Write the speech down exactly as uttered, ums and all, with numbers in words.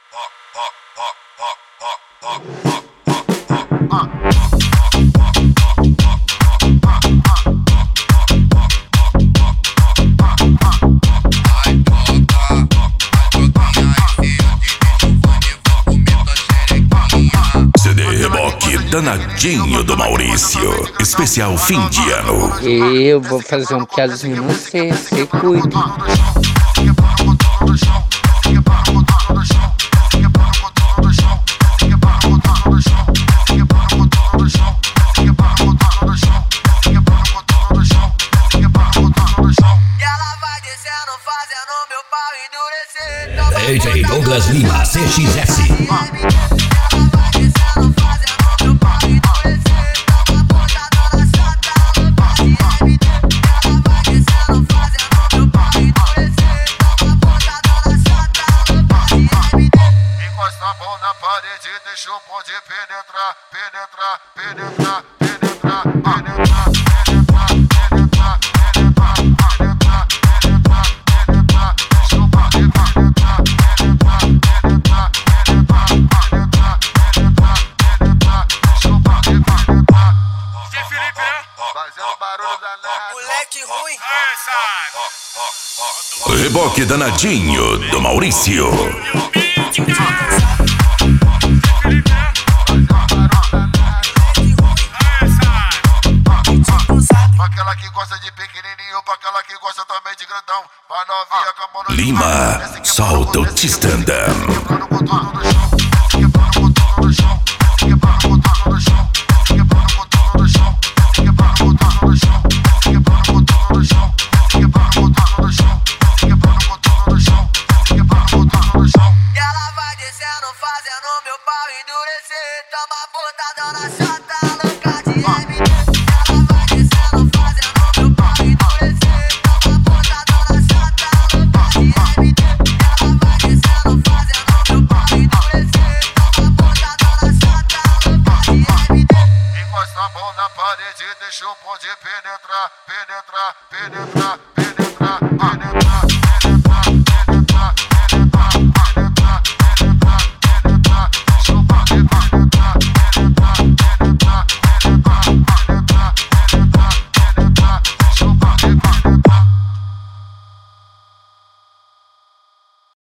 C D Reboque danadinho do Maurício, especial fim de ano. Eu vou fazer um piadinho, não sei, você cuida. D J Douglas Lima, C X S. Encosta a mão na parede, deixa o bonde penetrar, penetrar, penetrar, penetrar, penetrar, penetrar, penetrar, penetrar, penetrar, penetrar, penetrar, deixa o bonde penetrar, penetrar, penetrar, penetrar, penetrar, penetrar, penetrar, deixa o bonde penetrar. Zé Felipe, né? Fazendo barulho danado. Moleque ruim. É, sai. Reboque danadinho do Maurício. Pra aquela que gosta de pequenininho, pra aquela que gosta também de grandão. Pra novinha com a mão no Lima, solta o T-Standam. Quebrando com tudo no chão, quebrando com tudo no chão, quebrando com tudo no chão, quebrando com tudo no chão, quebrando com tudo no chão, quebrando com tudo no chão, quebrando com tudo no chão, quebrando com tudo no chão, quebrando com tudo no chão. E ela vai descendo, fazendo meu pau endurecer. Toma botadão na chata, louca de M D. Ela vai descendo, fazendo meu pau endurecer. Toma botadão na chata, louca de M D. Ela vai descendo, fazendo meu pau endurecer. Toma botadão na chata, louca de M D. Encosta a mão na parede, deixa o bonde penetrar, penetrar, penetrar, penetrar, penetrar.